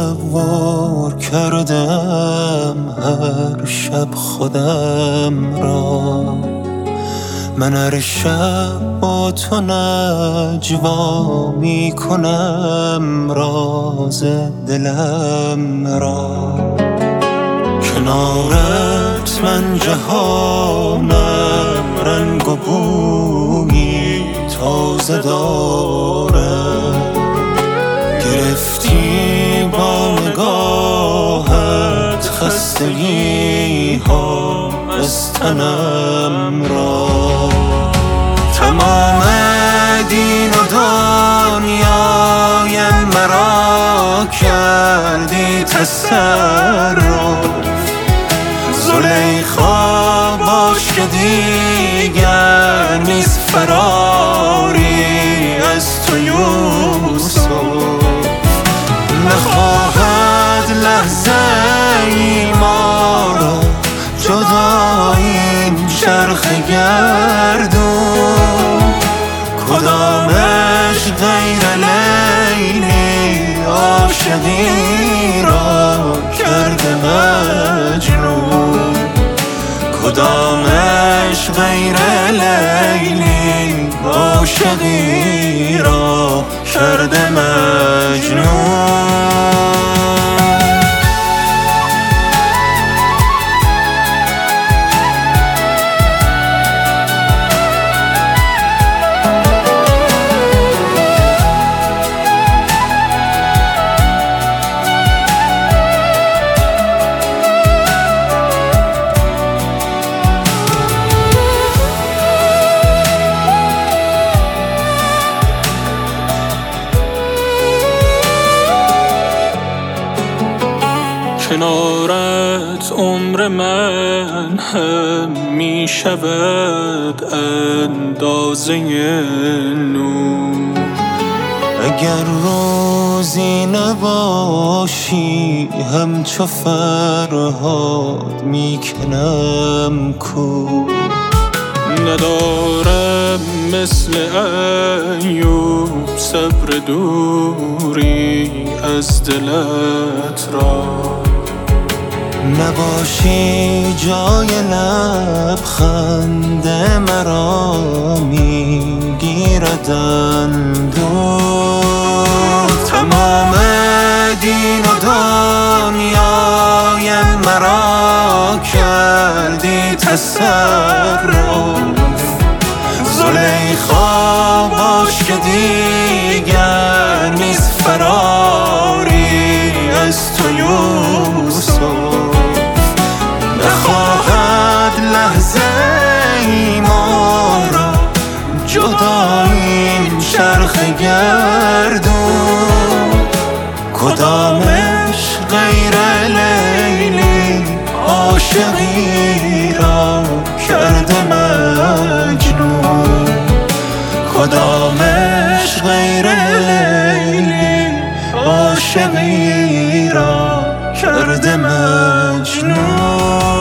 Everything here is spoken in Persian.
تصور کردم هر شب خودم را. من هر شب با تو نجوا می کنم راز دلم را. کنارت من جهانم رنگ و بویی تازه دارم. گرفتی با نگاهت خستگی ها از تنم را. تمام دین و دنیای مرا کردی تصرف. زلیخا باش که دیگر نیست فراری از تو یوسف. نخواهد لحظه ای ما را جدا این چرخ گردون. کدامش غیر لیلی عاشقی را کرده مجنون. کدامش غیر لیلی عاشقی را کرده مجنون. کنارت عمر من هم می شود اندازه نور. اگر روزی نباشی همچو فرهاد می کنم کور. ندارم مثل ایوب صبر دوری از دلت را. نباشی جای لبخند مرا میگیرد اندوه. تمام دین و دنیای مرا کردی تصرف. زلیخا باش که دیگر نیست فراری از تو یوسف. نخواهد لحظه ای ما را جدا این چرخ گردون. کدامش غیر لیلی عاشقی را کرده مجنون. کدامش غیر لیلی عاشقی را کرده مجنون.